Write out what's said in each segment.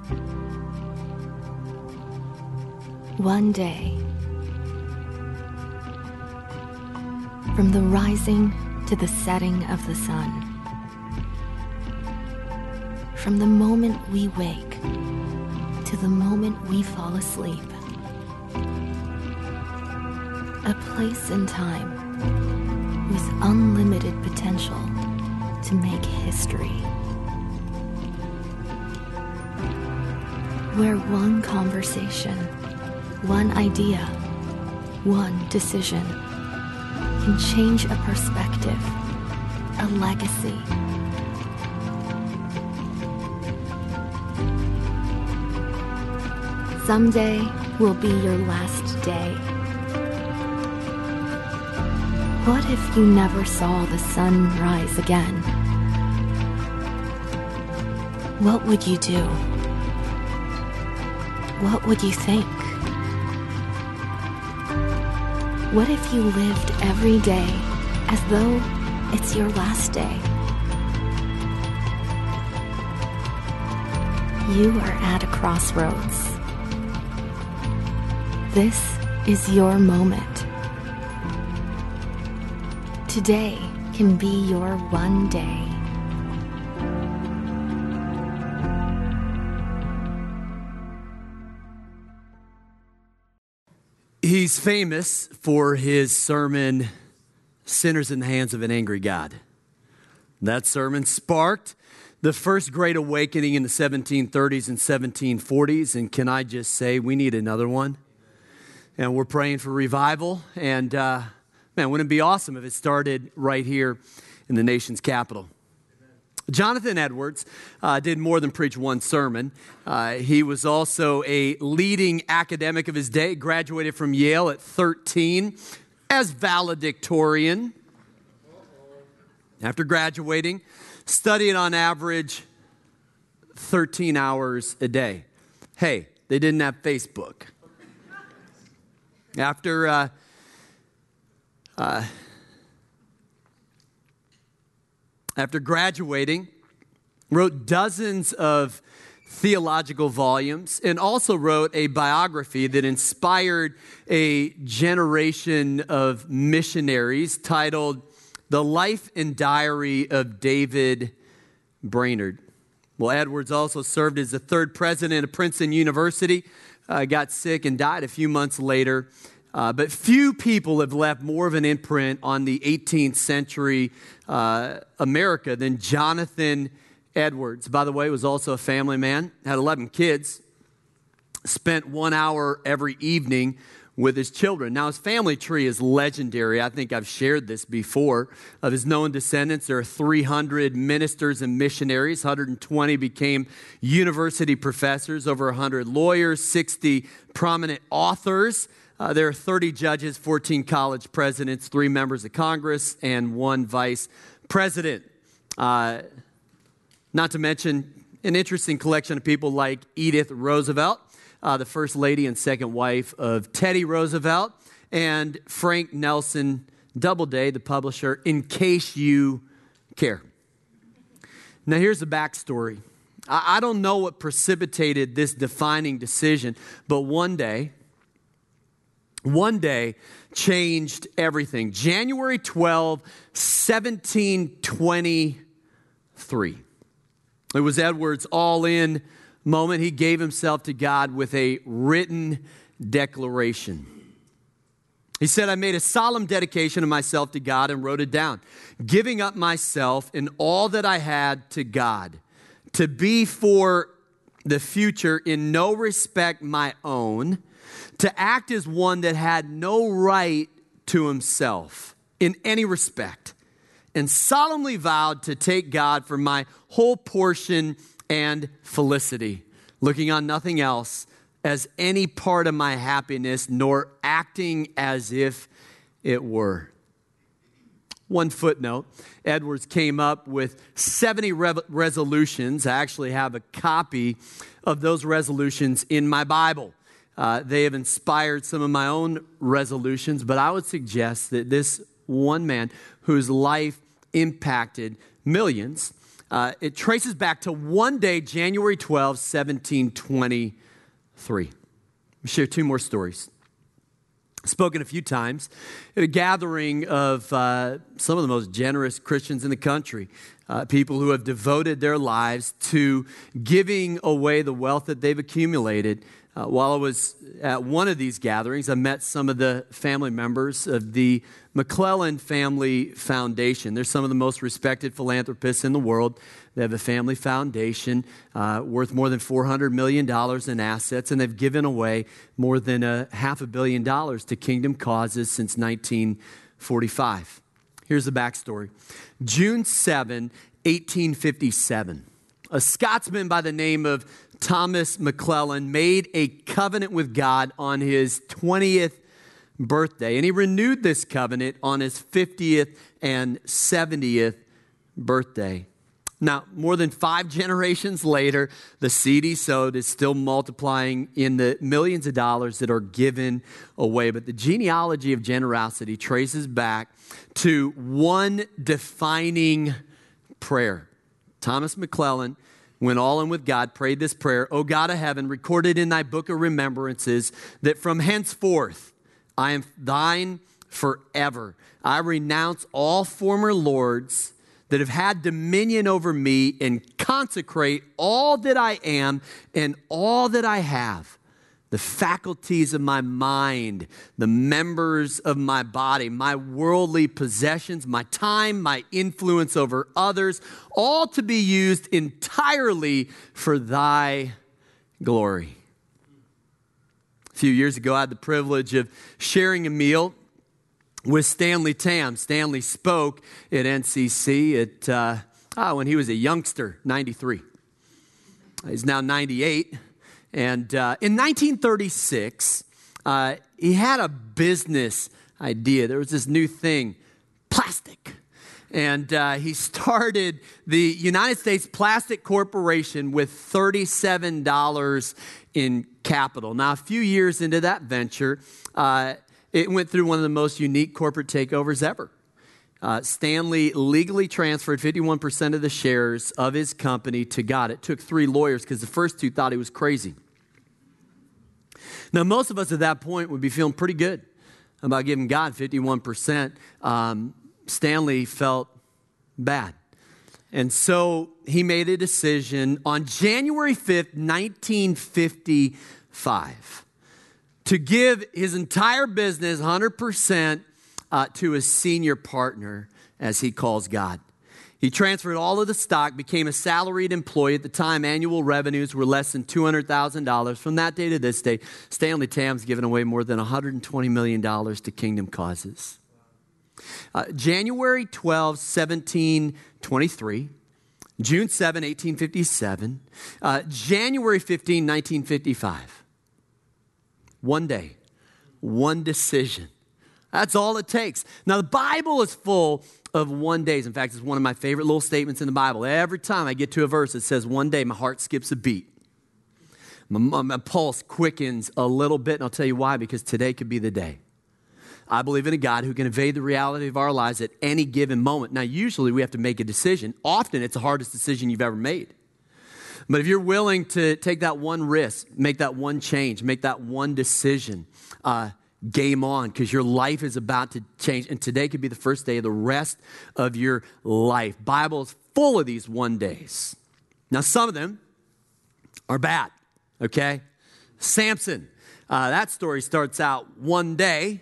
One day, from the rising to the setting of the sun, from the moment we wake to the moment we fall asleep, a place in time with unlimited potential to make history, where one conversation, one idea, one decision can change a perspective, a legacy. Someday will be your last day. What if you never saw the sun rise again? What would you do? What would you think? What if you lived every day as though it's your last day? You are at a crossroads. This is your moment. Today can be your one day. He's famous for his sermon, Sinners in the Hands of an Angry God. That sermon sparked the first Great Awakening in the 1730s and 1740s. And can I just say, we need another one? And we're praying for revival. And man, wouldn't it be awesome if it started right here in the nation's capital? Jonathan Edwards did more than preach one sermon. He was also a leading academic of his day, graduated from Yale at 13 as valedictorian. After graduating, studied on average 13 hours a day. Hey, they didn't have Facebook. After graduating, wrote dozens of theological volumes and also wrote a biography that inspired a generation of missionaries titled The Life and Diary of David Brainerd. Well, Edwards also served as the third president of Princeton University, got sick and died a few months later. But few people have left more of an imprint on the 18th century America than Jonathan Edwards. By the way, was also a family man, had 11 kids, spent 1 hour every evening with his children. Now, his family tree is legendary. I think I've shared this before. Of his known descendants, there are 300 ministers and missionaries. 120 became university professors, over 100 lawyers, 60 prominent authors. There are 30 judges, 14 college presidents, 3 members of Congress, and 1 vice president. Not to mention an interesting collection of people like Edith Roosevelt, the first lady and second wife of Teddy Roosevelt, and Frank Nelson Doubleday, the publisher, In Case You Care. Now, here's the backstory. I don't know what precipitated this defining decision, but one day changed everything. January 12, 1723. It was Edwards' all-in moment. He gave himself to God with a written declaration. He said, I made a solemn dedication of myself to God and wrote it down, giving up myself and all that I had to God, to be for the future in no respect my own, to act as one that had no right to himself in any respect, and solemnly vowed to take God for my whole portion and felicity, looking on nothing else as any part of my happiness, nor acting as if it were. One footnote, Edwards came up with 70 resolutions. I actually have a copy of those resolutions in my Bible. They have inspired some of my own resolutions, but I would suggest that this one man whose life impacted millions It traces back to one day, January 12, 1723. Let me share two more stories. Spoken a few times at a gathering of some of the most generous Christians in the country, people who have devoted their lives to giving away the wealth that they've accumulated. While I was at one of these gatherings, I met some of the family members of the McClellan Family Foundation. They're some of the most respected philanthropists in the world. They have a family foundation worth more than $400 million in assets, and they've given away more than $500 million to kingdom causes since 1945. Here's the backstory. June 7, 1857, a Scotsman by the name of Thomas McClellan made a covenant with God on his 20th birthday, and he renewed this covenant on his 50th and 70th birthday. Now, more than 5 generations later, the seed he sowed is still multiplying in the millions of dollars that are given away. But the genealogy of generosity traces back to one defining prayer. Thomas McClellan went all in with God, prayed this prayer, "O God of heaven, recorded in thy book of remembrances that from henceforth I am thine forever. I renounce all former lords that have had dominion over me and consecrate all that I am and all that I have, the faculties of my mind, the members of my body, my worldly possessions, my time, my influence over others, all to be used entirely for thy glory." A few years ago, I had the privilege of sharing a meal with Stanley Tam. Stanley spoke at NCC when he was a youngster, 93. He's now 98. And in 1936, he had a business idea. There was this new thing, plastic. And he started the United States Plastic Corporation with $37 in capital. Now, a few years into that venture, it went through one of the most unique corporate takeovers ever. Stanley legally transferred 51% of the shares of his company to God. It took 3 lawyers because the first 2 thought he was crazy. Now, most of us at that point would be feeling pretty good about giving God 51%. Stanley felt bad. And so he made a decision on January 5th, 1955, to give his entire business 100% to his senior partner, as he calls God. He transferred all of the stock, became a salaried employee. At the time, annual revenues were less than $200,000. From that day to this day, Stanley Tam's given away more than $120 million to kingdom causes. January 12, 1723, June 7, 1857, January 15, 1955. One day, one decision. That's all it takes. Now, the Bible is full of one days. In fact, it's one of my favorite little statements in the Bible. Every time I get to a verse that says one day, my heart skips a beat. My pulse quickens a little bit, and I'll tell you why, because today could be the day. I believe in a God who can evade the reality of our lives at any given moment. Now, usually we have to make a decision. Often it's the hardest decision you've ever made. But if you're willing to take that one risk, make that one change, make that one decision, game on, because your life is about to change. And today could be the first day of the rest of your life. Bible is full of these one days. Now, some of them are bad, okay? Samson, that story starts out one day.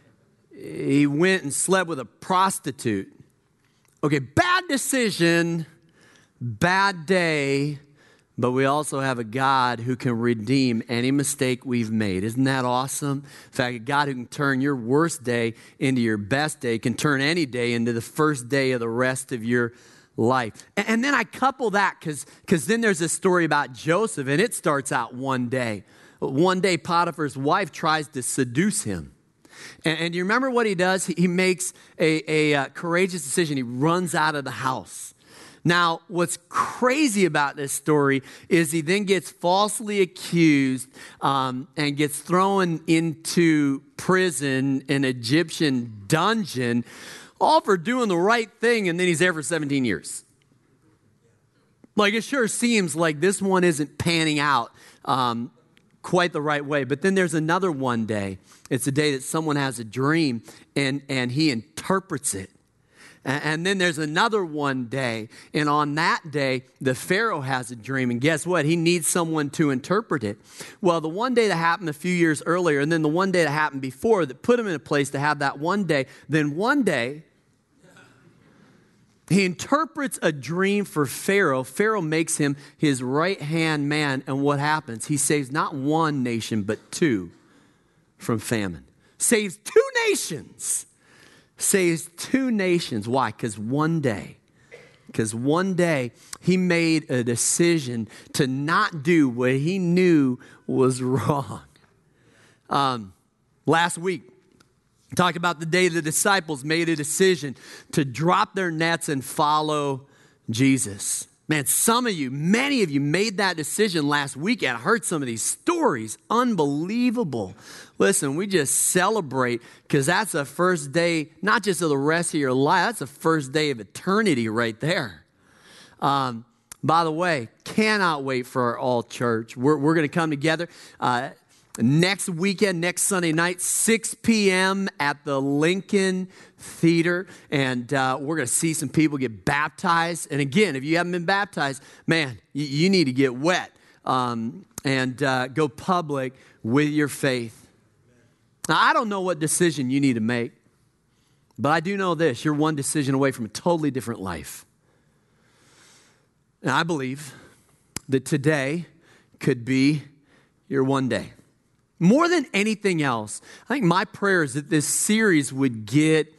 He went and slept with a prostitute. Okay, bad decision, bad day, but we also have a God who can redeem any mistake we've made. Isn't that awesome? In fact, a God who can turn your worst day into your best day, can turn any day into the first day of the rest of your life. And then I couple that because then there's this story about Joseph, and it starts out one day. One day, Potiphar's wife tries to seduce him. And you remember what he does? He makes a courageous decision. He runs out of the house. Now, what's crazy about this story is he then gets falsely accused and gets thrown into prison, an Egyptian dungeon, all for doing the right thing, and then he's there for 17 years. Like it sure seems like this one isn't panning out quite the right way. But then there's another one day. It's a day that someone has a dream and he interprets it. And then there's another one day, and on that day, the Pharaoh has a dream, and guess what? He needs someone to interpret it. Well, the one day that happened a few years earlier, and then the one day that happened before that put him in a place to have that one day, then one day, he interprets a dream for Pharaoh. Pharaoh makes him his right-hand man, and what happens? He saves not one nation, but two from famine. Saves two nations. Saves two nations. Why? Because one day he made a decision to not do what he knew was wrong. Last week, we talked about the day the disciples made a decision to drop their nets and follow Jesus. Man, many of you made that decision last weekend. I heard some of these stories. Unbelievable. Listen, we just celebrate because that's the first day, not just of the rest of your life, that's the first day of eternity right there. By the way, cannot wait for our all church. We're going to come together next weekend, next Sunday night, 6 p.m. at the Lincoln Theater. And we're going to see some people get baptized. And again, if you haven't been baptized, man, you need to get wet and go public with your faith. Now, I don't know what decision you need to make, but I do know this. You're one decision away from a totally different life. And I believe that today could be your one day. More than anything else, I think my prayer is that this series would get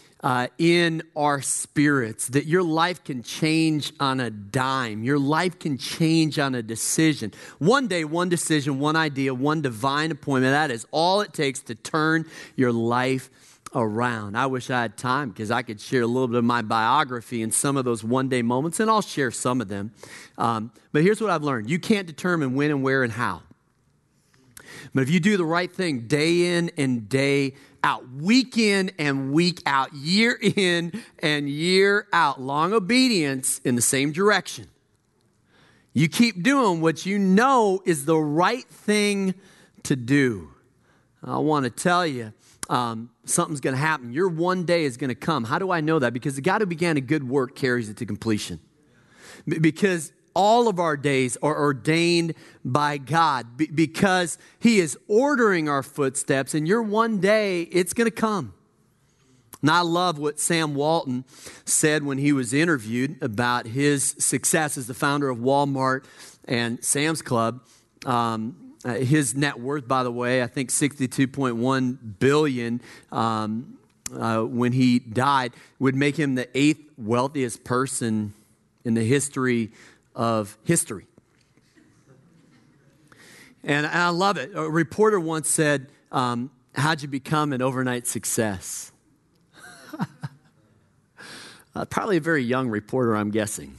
in our spirits, that your life can change on a dime. Your life can change on a decision. One day, one decision, one idea, one divine appointment. That is all it takes to turn your life around. I wish I had time because I could share a little bit of my biography and some of those one-day moments, and I'll share some of them. But here's what I've learned. You can't determine when and where and how. But if you do the right thing day in and day out, week in and week out, year in and year out, long obedience in the same direction. You keep doing what you know is the right thing to do. I want to tell you, something's going to happen. Your one day is going to come. How do I know that? Because the God who began a good work carries it to completion. Because all of our days are ordained by God because He is ordering our footsteps, and your one day, it's going to come. And I love what Sam Walton said when he was interviewed about his success as the founder of Walmart and Sam's Club. His net worth, by the way, I think $62.1 billion when he died, would make him the 8th wealthiest person in the history of history. And I love it. A reporter once said, how'd you become an overnight success? Probably a very young reporter, I'm guessing.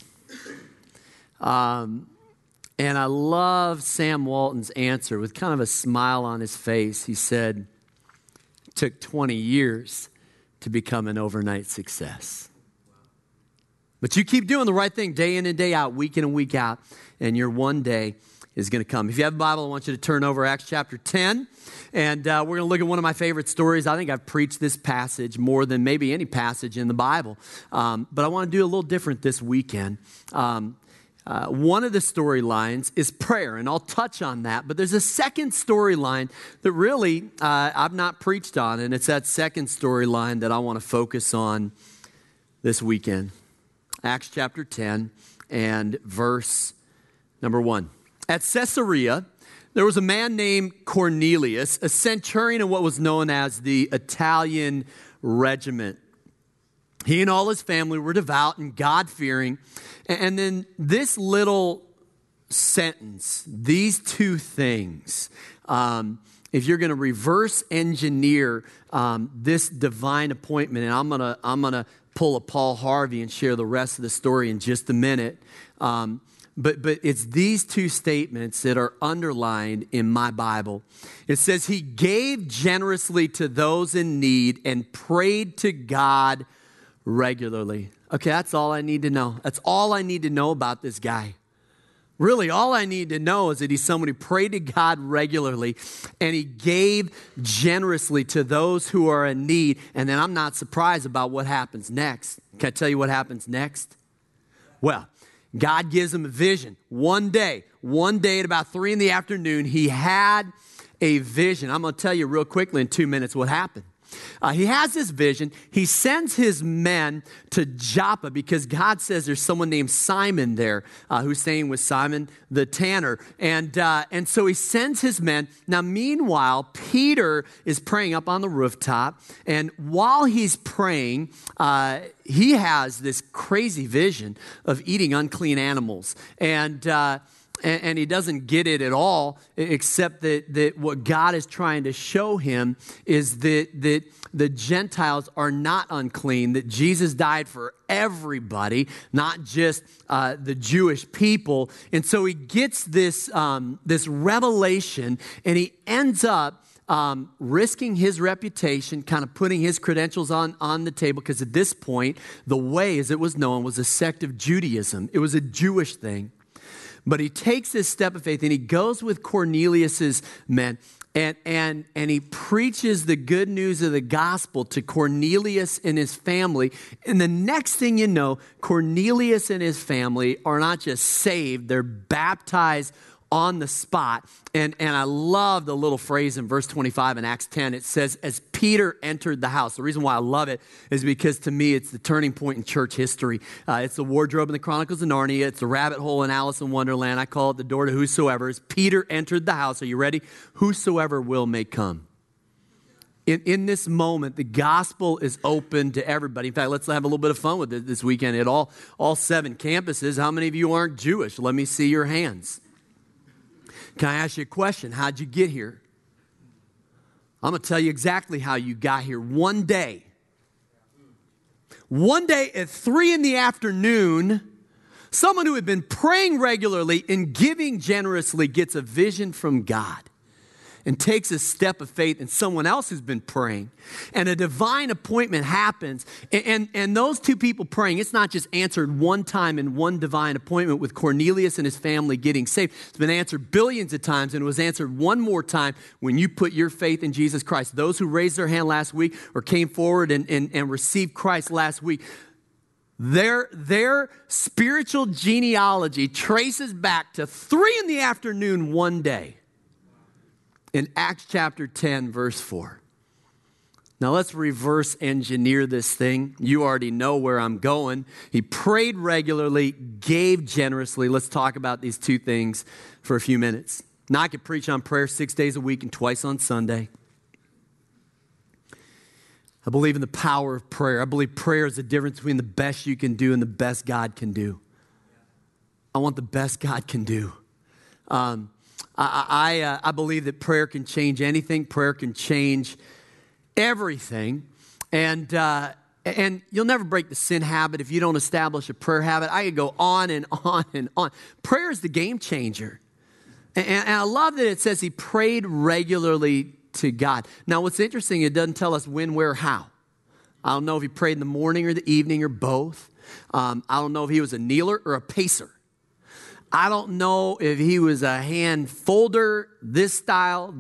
And I love Sam Walton's answer with kind of a smile on his face. He said, it took 20 years to become an overnight success. But you keep doing the right thing day in and day out, week in and week out, and your one day is going to come. If you have a Bible, I want you to turn over Acts chapter 10, and we're going to look at one of my favorite stories. I think I've preached this passage more than maybe any passage in the Bible, but I want to do a little different this weekend. One of the storylines is prayer, and I'll touch on that, but there's a second storyline that really I've not preached on, and it's that second storyline that I want to focus on this weekend. Acts chapter 10 and verse number 1. At Caesarea, there was a man named Cornelius, a centurion in what was known as the Italian regiment. He and all his family were devout and God-fearing. And then this little sentence, these two things, if you're going to reverse engineer this divine appointment, and I'm gonna pull a Paul Harvey and share the rest of the story in just a minute. But it's these two statements that are underlined in my Bible. It says, he gave generously to those in need and prayed to God regularly. Okay, that's all I need to know. That's all I need to know about this guy. Really, all I need to know is that he's someone who prayed to God regularly and he gave generously to those who are in need. And then I'm not surprised about what happens next. Can I tell you what happens next? Well, God gives him a vision. One day at about 3 p.m, he had a vision. I'm going to tell you real quickly in 2 minutes what happened. He has this vision. He sends his men to Joppa because God says there's someone named Simon there who's staying with Simon the tanner. And so he sends his men. Now, meanwhile, Peter is praying up on the rooftop. And while he's praying, he has this crazy vision of eating unclean animals. And he doesn't get it at all, except that what God is trying to show him is that the Gentiles are not unclean, that Jesus died for everybody, not just the Jewish people. And so he gets this revelation, and he ends up risking his reputation, kind of putting his credentials on the table, because at this point, the Way, as it was known, was a sect of Judaism. It was a Jewish thing. But he takes this step of faith and he goes with Cornelius's men and he preaches the good news of the gospel to Cornelius and his family. And the next thing you know, Cornelius and his family are not just saved, they're baptized on the spot. And I love the little phrase in verse 25 in Acts 10. It says, as Peter entered the house. The reason why I love it is because to me, it's the turning point in church history. It's the wardrobe in the Chronicles of Narnia. It's the rabbit hole in Alice in Wonderland. I call it the door to whosoever. As Peter entered the house, are you ready? Whosoever will may come. In this moment, the gospel is open to everybody. In fact, let's have a little bit of fun with it this weekend at all 7 campuses. How many of you aren't Jewish? Let me see your hands. Can I ask you a question? How'd you get here? I'm going to tell you exactly how you got here. One day at 3 p.m, someone who had been praying regularly and giving generously gets a vision from God and takes a step of faith in someone else who's been praying. And a divine appointment happens. And those two people praying, it's not just answered one time in one divine appointment with Cornelius and his family getting saved. It's been answered billions of times, and it was answered one more time when you put your faith in Jesus Christ. Those who raised their hand last week or came forward and received Christ last week, their spiritual genealogy traces back to 3 p.m. one day. In Acts chapter 10, verse 4. Now let's reverse engineer this thing. You already know where I'm going. He prayed regularly, gave generously. Let's talk about these two things for a few minutes. Now I could preach on prayer 6 days a week and twice on Sunday. I believe in the power of prayer. I believe prayer is the difference between the best you can do and the best God can do. I want the best God can do. I believe that prayer can change anything. Prayer can change everything. And you'll never break the sin habit if you don't establish a prayer habit. I could go on and on and on. Prayer is the game changer. And I love that it says he prayed regularly to God. Now, what's interesting, it doesn't tell us when, where, how. I don't know if he prayed in the morning or the evening or both. I don't know if he was a kneeler or a pacer. I don't know if he was a hand folder, this style.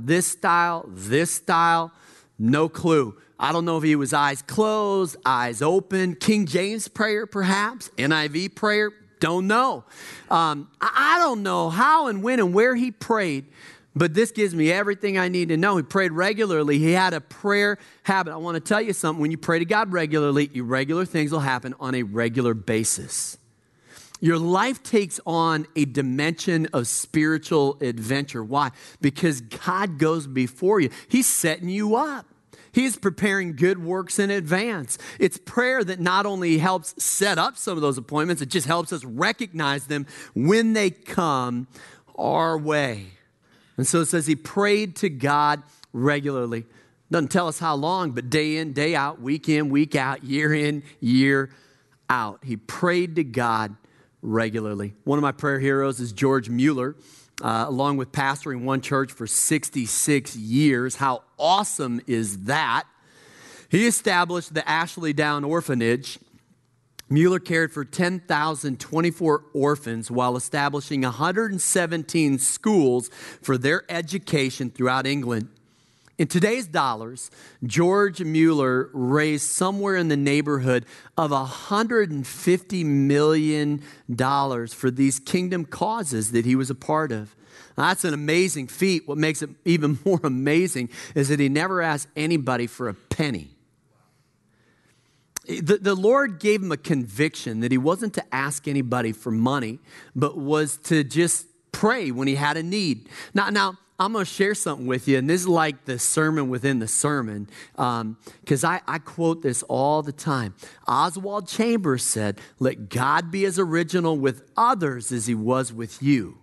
No clue. I don't know if he was eyes closed, eyes open. King James prayer, perhaps. NIV prayer. Don't know. I don't know how and when and where he prayed, but this gives me everything I need to know. He prayed regularly. He had a prayer habit. I want to tell you something. When you pray to God regularly, irregular things will happen on a regular basis. Your life takes on a dimension of spiritual adventure. Why? Because God goes before you. He's setting you up. He's preparing good works in advance. It's prayer that not only helps set up some of those appointments, it just helps us recognize them when they come our way. And so it says he prayed to God regularly. Doesn't tell us how long, but day in, day out, week in, week out, year in, year out. He prayed to God regularly. One of my prayer heroes is George Mueller, along with pastoring one church for 66 years. How awesome is that? He established the Ashley Down Orphanage Mueller cared for 10,024 orphans while establishing 117 schools for their education throughout England. In today's dollars, George Mueller raised somewhere in the neighborhood of $150 million for these kingdom causes that he was a part of. Now, that's an amazing feat. What makes it even more amazing is that he never asked anybody for a penny. The Lord gave him a conviction that he wasn't to ask anybody for money, but was to just pray when he had a need. Now I'm going to share something with you, and this is like the sermon within the sermon, because I quote this all the time. Oswald Chambers said, "Let God be as original with others as he was with you."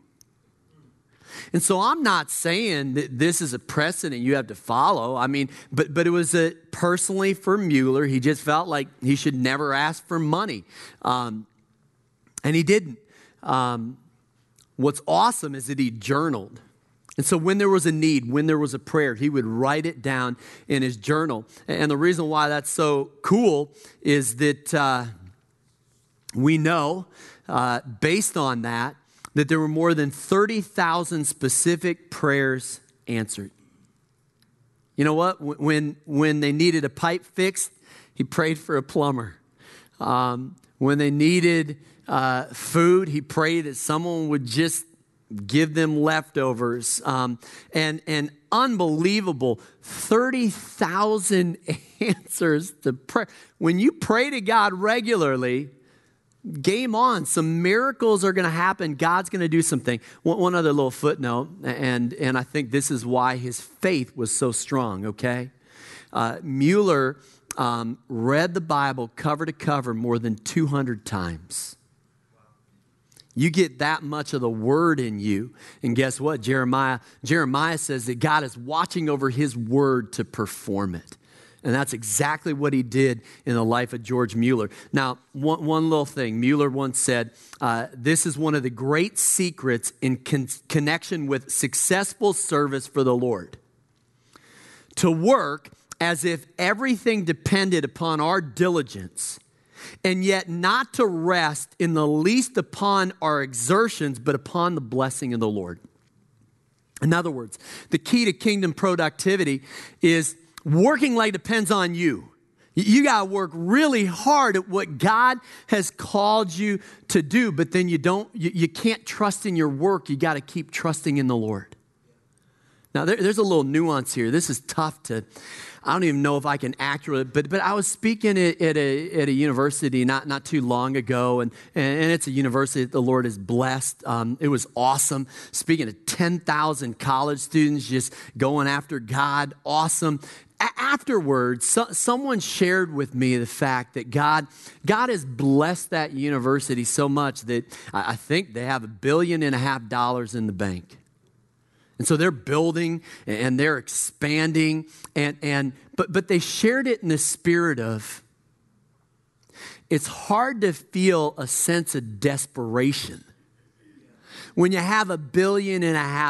And so I'm not saying that this is a precedent you have to follow. I mean, but it was personally for Mueller. He just felt like he should never ask for money. And he didn't. What's awesome is that he journaled. And so when there was a need, when there was a prayer, he would write it down in his journal. And the reason why that's so cool is that we know, based on that there were more than 30,000 specific prayers answered. You know what? When they needed a pipe fixed, he prayed for a plumber. When they needed food, he prayed that someone would just give them leftovers. And unbelievable, 30,000 answers to prayer. When you pray to God regularly, game on. Some miracles are going to happen. God's going to do something. One other little footnote, and I think this is why his faith was so strong, okay? Mueller read the Bible cover to cover more than 200 times. You get that much of the word in you. And guess what? Jeremiah says that God is watching over his word to perform it. And that's exactly what he did in the life of George Mueller. Now, one little thing. Mueller once said, this is one of the great secrets in connection with successful service for the Lord. To work as if everything depended upon our diligence, and yet not to rest in the least upon our exertions, but upon the blessing of the Lord. In other words, the key to kingdom productivity is working like it depends on you. You got to work really hard at what God has called you to do, but then you can't trust in your work. You got to keep trusting in the Lord. Now, there's a little nuance here. This is tough I don't even know if I can accurately, but I was speaking at a university not too long ago, and it's a university that the Lord has blessed. It was awesome. Speaking to 10,000 college students just going after God. Awesome. Afterwards, someone shared with me the fact that God has blessed that university so much that I think they have $1.5 billion in the bank. And so they're building and they're expanding, but they shared it in the spirit of, it's hard to feel a sense of desperation when you have $1.5 billion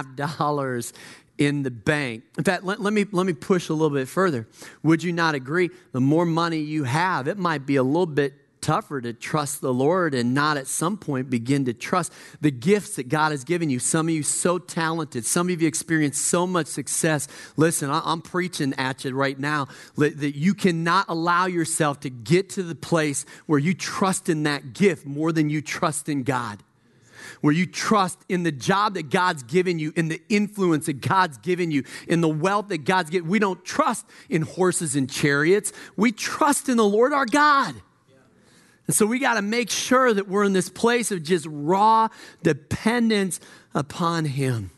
in the bank. In fact, let me push a little bit further. Would you not agree? The more money you have, it might be a little bit tougher to trust the Lord and not at some point begin to trust the gifts that God has given you. Some of you so talented. Some of you experienced so much success. Listen, I'm preaching at you right now that you cannot allow yourself to get to the place where you trust in that gift more than you trust in God. Where you trust in the job that God's given you, in the influence that God's given you, in the wealth that God's given. We don't trust in horses and chariots. We trust in the Lord our God. And so we got to make sure that we're in this place of just raw dependence upon Him.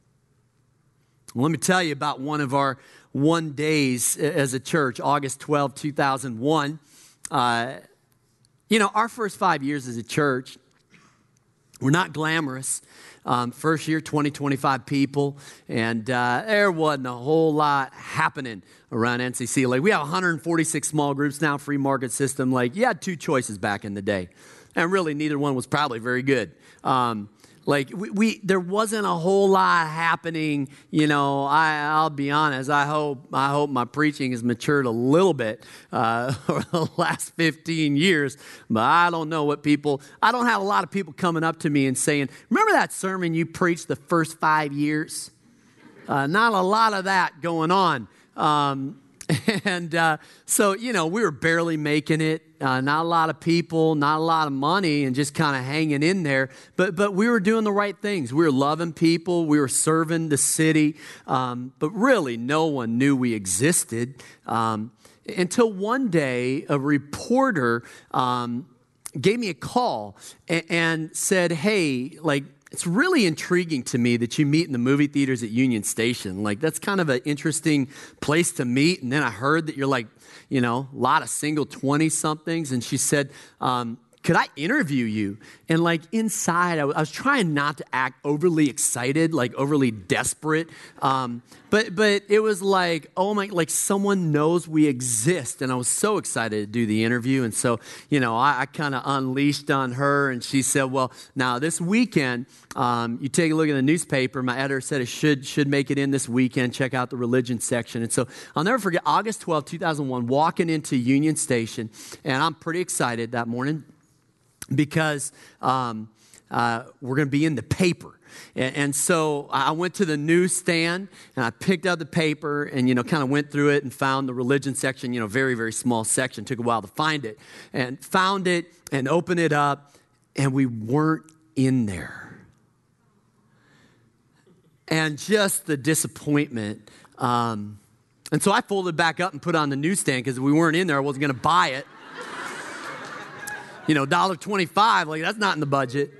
Well, let me tell you about one of our one days as a church, August 12, 2001. Our first 5 years as a church, we're not glamorous. First year, 25 people, and there wasn't a whole lot happening around NCC. Like, we have 146 small groups now, free market system. Like, you had two choices back in the day, and really neither one was probably very good. Like there wasn't a whole lot happening. I'll be honest. I hope my preaching has matured a little bit over the last 15 years. But I don't know I don't have a lot of people coming up to me and saying, "Remember that sermon you preached the first 5 years?" Not a lot of that going on. So, we were barely making it. Not a lot of people, not a lot of money, and just kind of hanging in there. But we were doing the right things. We were loving people. We were serving the city. But really, no one knew we existed until one day a reporter gave me a call and said, "Hey, it's really intriguing to me that you meet in the movie theaters at Union Station. That's kind of an interesting place to meet. And then I heard that you're a lot of single 20-somethings." And she said, "Could I interview you?" And inside, I was trying not to act overly excited, overly desperate. But it was oh my, someone knows we exist. And I was so excited to do the interview. And so, I kind of unleashed on her. And she said, "Well, now this weekend, you take a look at the newspaper. My editor said it should make it in this weekend. Check out the religion section." And so I'll never forget August 12, 2001, walking into Union Station. And I'm pretty excited that morning, because we're going to be in the paper. And so I went to the newsstand and I picked up the paper and, kind of went through it and found the religion section, very, very small section. Took a while to find it, and found it and opened it up, and we weren't in there. And just the disappointment. And so I folded back up and put it on the newsstand, because if we weren't in there, I wasn't going to buy it. $1.25, that's not in the budget.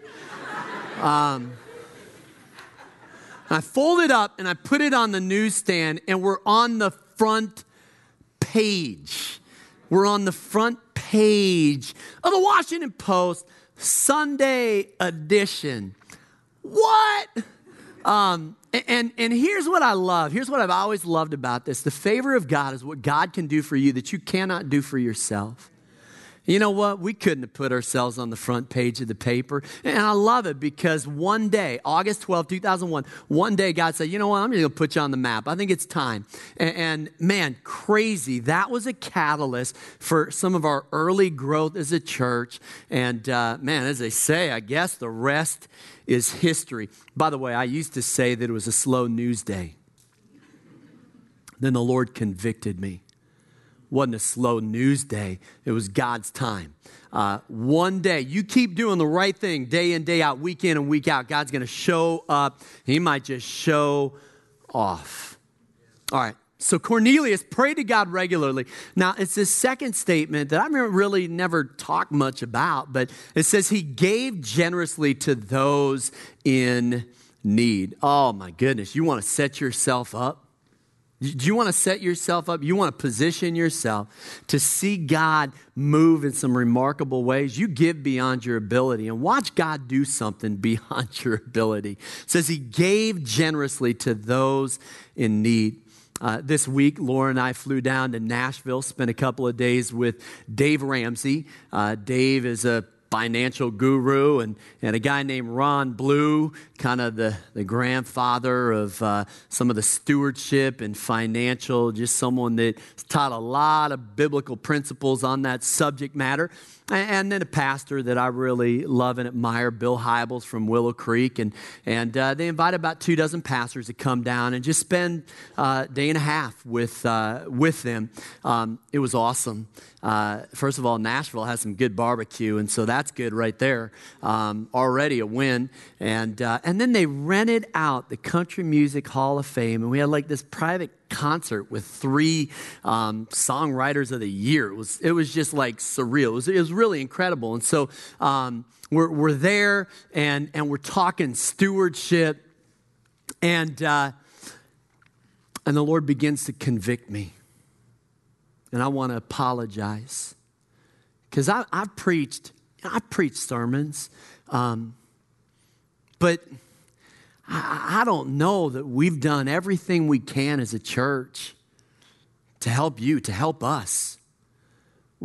I fold it up and I put it on the newsstand, and we're on the front page. We're on the front page of the Washington Post, Sunday edition. What? And here's what I love. Here's what I've always loved about this. The favor of God is what God can do for you that you cannot do for yourself. You know what? We couldn't have put ourselves on the front page of the paper. And I love it, because one day, August 12, 2001, one day God said, "You know what? I'm just going to put you on the map. I think it's time." And man, crazy. That was a catalyst for some of our early growth as a church. And man, as they say, I guess the rest is history. By the way, I used to say that it was a slow news day. Then the Lord convicted me. Wasn't a slow news day. It was God's time. One day, you keep doing the right thing day in, day out, week in and week out, God's going to show up. He might just show off. All right. So Cornelius prayed to God regularly. Now, it's this second statement that I really never talked much about, but it says he gave generously to those in need. Oh, my goodness. You want to set yourself up? Do you want to set yourself up? You want to position yourself to see God move in some remarkable ways? You give beyond your ability and watch God do something beyond your ability. It says he gave generously to those in need. This week, Laura and I flew down to Nashville, spent a couple of days with Dave Ramsey. Dave is a financial guru, and a guy named Ron Blue, kind of the grandfather of some of the stewardship and financial, just someone that taught a lot of biblical principles on that subject matter. And then a pastor that I really love and admire, Bill Hybels from Willow Creek. And they invited about 24 pastors to come down and just spend a day and a half with them. It was awesome. First of all, Nashville has some good barbecue, and so that's good right there. Already a win. And then they rented out the Country Music Hall of Fame, and we had this private concert with 3 songwriters of the year. It was just surreal. It was really incredible. And so we're there, and we're talking stewardship, and the Lord begins to convict me. And I want to apologize, because I've preached sermons, but I don't know that we've done everything we can as a church to help you, to help us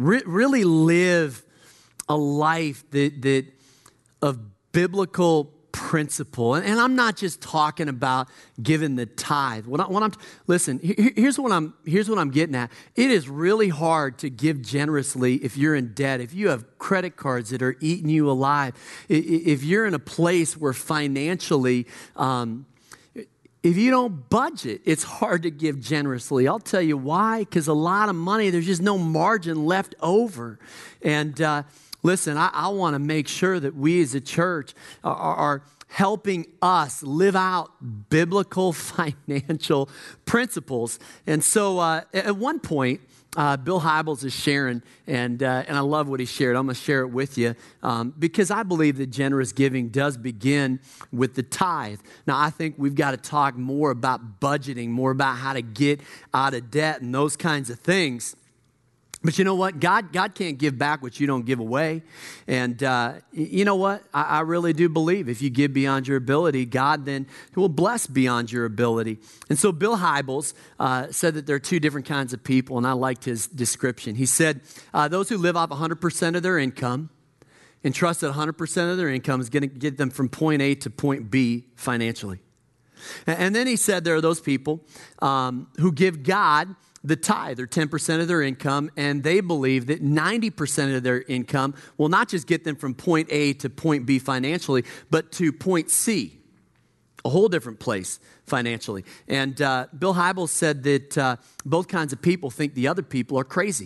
really live a life that of biblical principle. And I'm not just talking about giving the tithe. Listen, here's what I'm getting at. It is really hard to give generously if you're in debt, if you have credit cards that are eating you alive, if you're in a place where financially, if you don't budget, it's hard to give generously. I'll tell you why, because a lot of money, there's just no margin left over. And listen, I want to make sure that we as a church are helping us live out biblical financial principles. And so at one point, Bill Hybels is sharing, and I love what he shared. I'm going to share it with you because I believe that generous giving does begin with the tithe. Now, I think we've got to talk more about budgeting, more about how to get out of debt and those kinds of things. But you know what? God can't give back what you don't give away. And you know what? I really do believe if you give beyond your ability, God then will bless beyond your ability. And so Bill Hybels said that there are two different kinds of people, and I liked his description. He said, those who live off 100% of their income and trust that 100% of their income is going to get them from point A to point B financially. And then he said there are those people who give God the tithe, or 10% of their income, and they believe that 90% of their income will not just get them from point A to point B financially, but to point C, a whole different place financially. And Bill Hybels said that both kinds of people think the other people are crazy.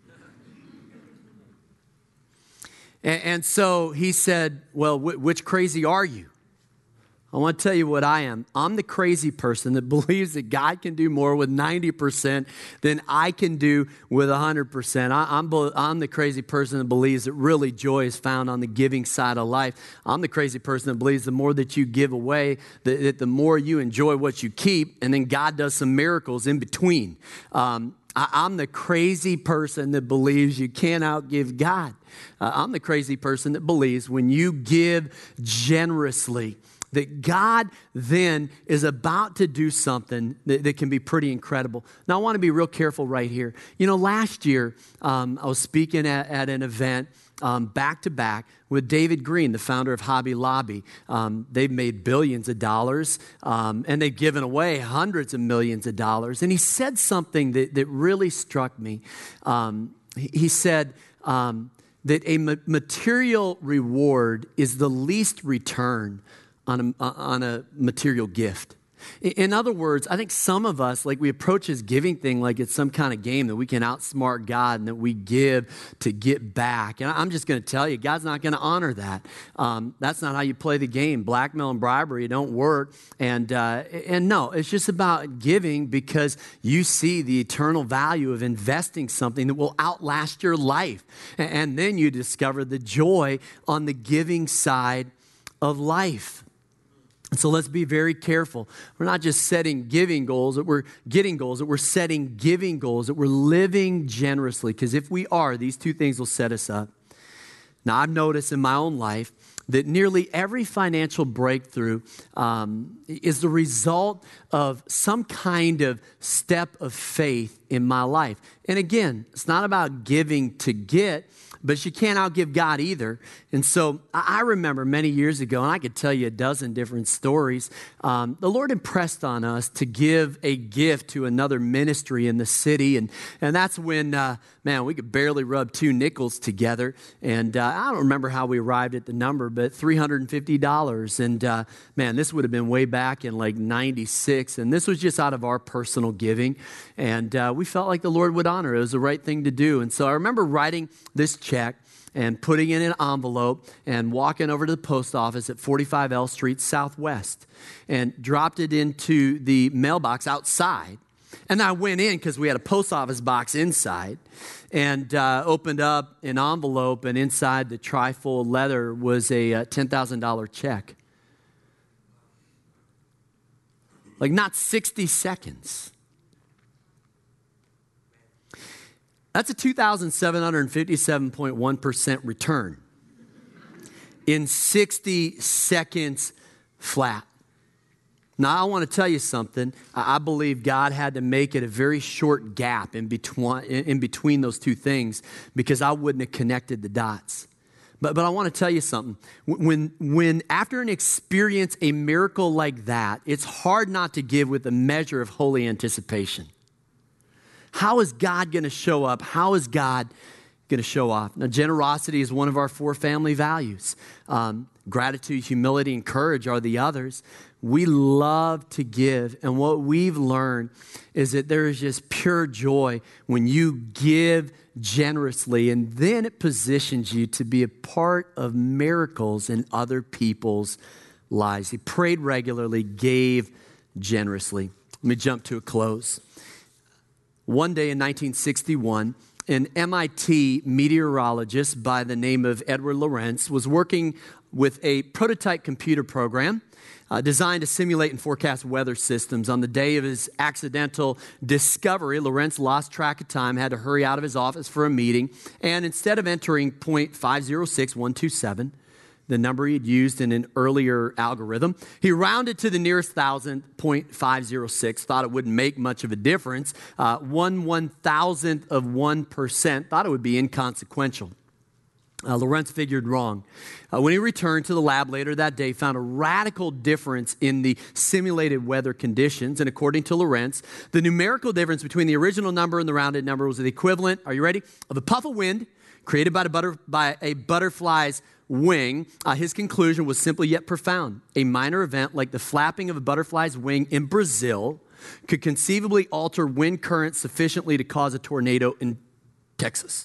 And so he said, well, which crazy are you? I want to tell you what I am. I'm the crazy person that believes that God can do more with 90% than I can do with 100%. I'm the crazy person that believes that really joy is found on the giving side of life. I'm the crazy person that believes the more that you give away, that the more you enjoy what you keep, and then God does some miracles in between. I'm the crazy person that believes you can't outgive God. I'm the crazy person that believes when you give generously, that God then is about to do something that can be pretty incredible. Now, I want to be real careful right here. You know, last year, I was speaking at an event back to back with David Green, the founder of Hobby Lobby. They've made billions of dollars, and they've given away hundreds of millions of dollars. And he said something that really struck me. He said that a material reward is the least return on a material gift. In other words, I think some of us, like we approach this giving thing like it's some kind of game that we can outsmart God and that we give to get back. And I'm just going to tell you, God's not going to honor that. That's not how you play the game. Blackmail and bribery don't work. And no, it's just about giving because you see the eternal value of investing something that will outlast your life. And then you discover the joy on the giving side of life. And so let's be very careful. We're not just setting giving goals, that we're getting goals, that we're setting giving goals, that we're living generously. Because if we are, these two things will set us up. Now, I've noticed in my own life that nearly every financial breakthrough is the result of some kind of step of faith in my life. And again, it's not about giving to get, but you can't outgive God either. And so I remember many years ago, and I could tell you a dozen different stories, the Lord impressed on us to give a gift to another ministry in the city. And that's when, we could barely rub two nickels together. And I don't remember how we arrived at the number, but $350. And this would have been way back in like 96. And this was just out of our personal giving. And we felt like the Lord would honor it. It was the right thing to do. And so I remember writing this check and putting it in an envelope and walking over to the post office at 45 L Street Southwest and dropped it into the mailbox outside. And I went in because we had a post office box inside and opened up an envelope, and inside the trifold leather was a $10,000 check. Like not 60 seconds. That's a 2,757.1% return in 60 seconds flat. Now, I want to tell you something. I believe God had to make it a very short gap in between those two things because I wouldn't have connected the dots. But I want to tell you something. When after an experience, a miracle like that, it's hard not to give with a measure of holy anticipation. How is God going to show up? How is God going to show off? Now, generosity is one of our 4 family values. Gratitude, humility, and courage are the others. We love to give, and what we've learned is that there is just pure joy when you give generously, and then it positions you to be a part of miracles in other people's lives. He prayed regularly, gave generously. Let me jump to a close. One day in 1961, an MIT meteorologist by the name of Edward Lorenz was working with a prototype computer program designed to simulate and forecast weather systems. On the day of his accidental discovery, Lorenz lost track of time, had to hurry out of his office for a meeting, and instead of entering 0.506127, the number he had used in an earlier algorithm, he rounded to the nearest thousand, 0.506, thought it wouldn't make much of a difference. 1/1000th of 1%, thought it would be inconsequential. Lorenz figured wrong. When he returned to the lab later that day, found a radical difference in the simulated weather conditions. And according to Lorenz, the numerical difference between the original number and the rounded number was the equivalent, are you ready, of a puff of wind created by a butterfly's wing. His conclusion was simple yet profound. A minor event like the flapping of a butterfly's wing in Brazil could conceivably alter wind currents sufficiently to cause a tornado in Texas.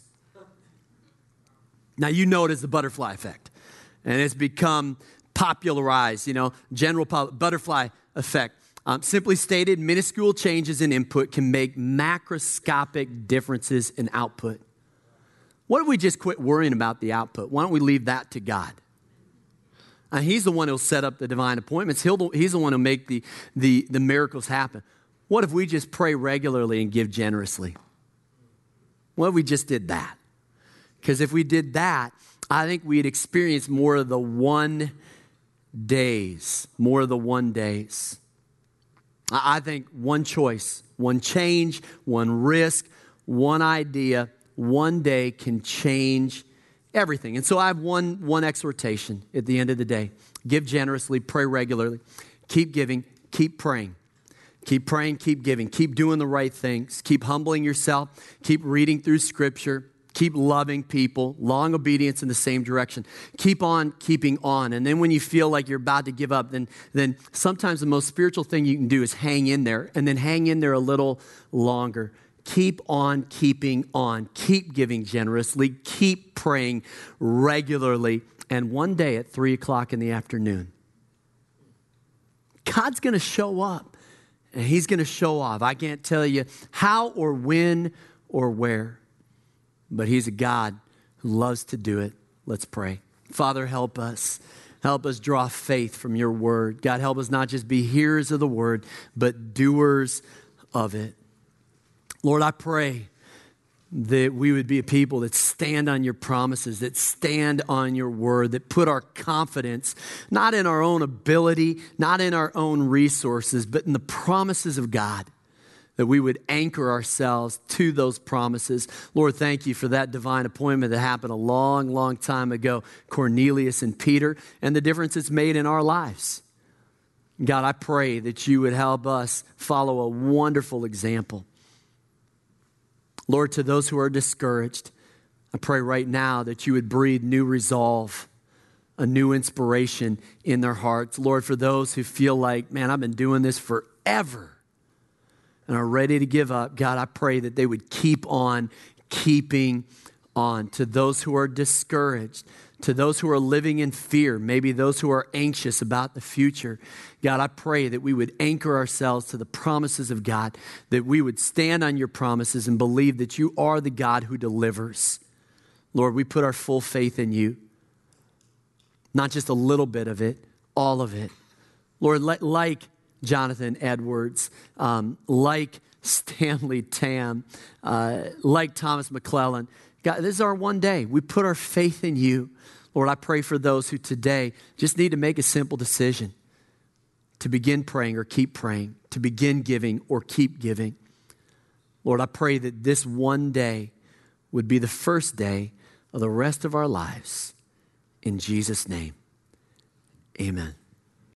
Now, you know it as the butterfly effect, and it's become popularized, butterfly effect. Simply stated, minuscule changes in input can make macroscopic differences in output. What if we just quit worrying about the output? Why don't we leave that to God? He's the one who'll set up the divine appointments. He's the one who'll make the miracles happen. What if we just pray regularly and give generously? What if we just did that? Because if we did that, I think we'd experience more of the one days. I think one choice, one change, one risk, one idea, one day can change everything. And so I have one exhortation at the end of the day. Give generously, pray regularly, keep giving, keep praying. Keep praying, keep giving, keep doing the right things, keep humbling yourself, keep reading through Scripture. Keep loving people, long obedience in the same direction. Keep on keeping on. And then when you feel like you're about to give up, then sometimes the most spiritual thing you can do is hang in there, and then hang in there a little longer. Keep on keeping on. Keep giving generously. Keep praying regularly. And one day at 3 o'clock in the afternoon, God's going to show up, and He's going to show off. I can't tell you how or when or where. But He's a God who loves to do it. Let's pray. Father, help us. Help us draw faith from your word. God, help us not just be hearers of the word, but doers of it. Lord, I pray that we would be a people that stand on your promises, that stand on your word, that put our confidence not in our own ability, not in our own resources, but in the promises of God. That we would anchor ourselves to those promises. Lord, thank you for that divine appointment that happened a long, long time ago, Cornelius and Peter, and the difference it's made in our lives. God, I pray that you would help us follow a wonderful example. Lord, to those who are discouraged, I pray right now that you would breathe new resolve, a new inspiration in their hearts. Lord, for those who feel like, man, I've been doing this forever, and are ready to give up, God, I pray that they would keep on keeping on. To those who are discouraged, to those who are living in fear, maybe those who are anxious about the future, God, I pray that we would anchor ourselves to the promises of God, that we would stand on your promises and believe that you are the God who delivers. Lord, we put our full faith in you, not just a little bit of it, all of it. Lord, like Jonathan Edwards, like Stanley Tam, like Thomas McClellan. God, this is our one day. We put our faith in you. Lord, I pray for those who today just need to make a simple decision to begin praying or keep praying, to begin giving or keep giving. Lord, I pray that this one day would be the first day of the rest of our lives. In Jesus' name, amen.